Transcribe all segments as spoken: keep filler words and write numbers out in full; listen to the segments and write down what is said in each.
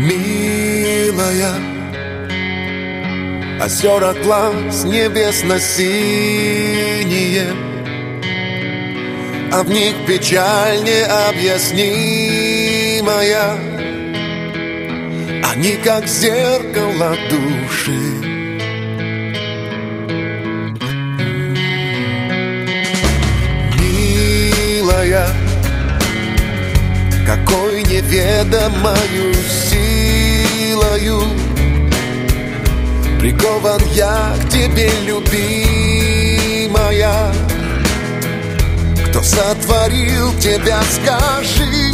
Милая, озера глаз небесно-синие, а в них печаль необъяснимая. Они как зеркало души. Милая, какой неведомою силою прикован я к тебе, любимая. Кто сотворил тебя, скажи?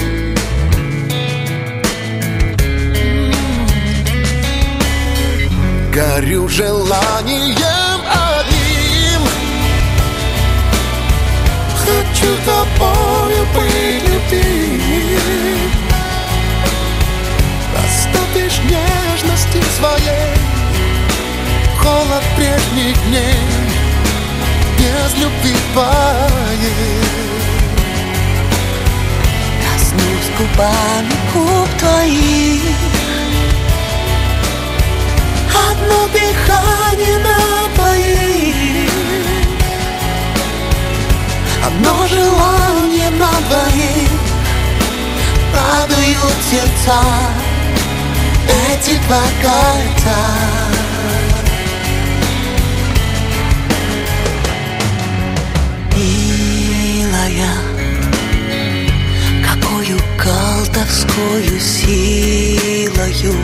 Горю желанием одним, хочу тобою быть любим. Растопишь нежности своей холод прежних дней, без любви твоей. Коснусь губами губ твоих, одно дыхание на двоих, одно желание на двоих. Радуют сердца эти два кольца. Милая, какую колдовскую силою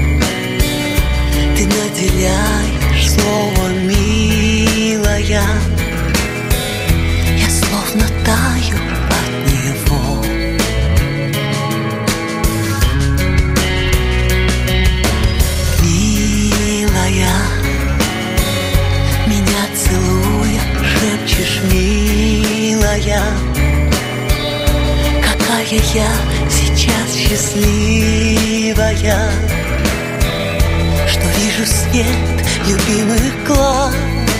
ты наделяешь слово «милая». Я словно таю от него. Милая, меня целуя, шепчешь «милая». Какая я сейчас счастливая, что вижу свет любимых глаз.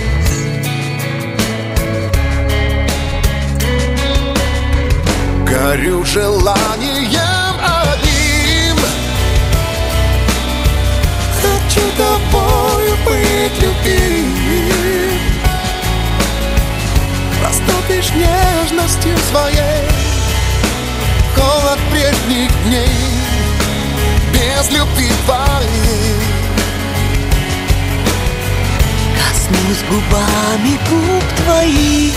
Горю желанием одним, хочу тобою быть любим. Растопишь нежностью своей холод прежних дней, без любви твоей. Коснусь губами губ твоих,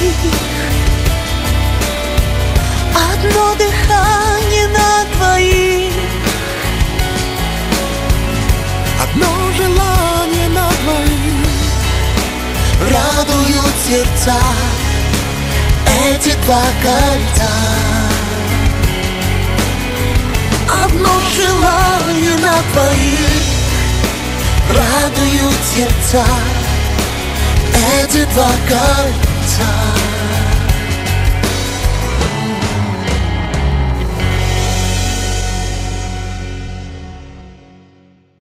одно дыхание на двоих, одно желание на двоих. Радуют сердца эти два кольца. Одно желание на двоих, радуют сердца эти два кольца.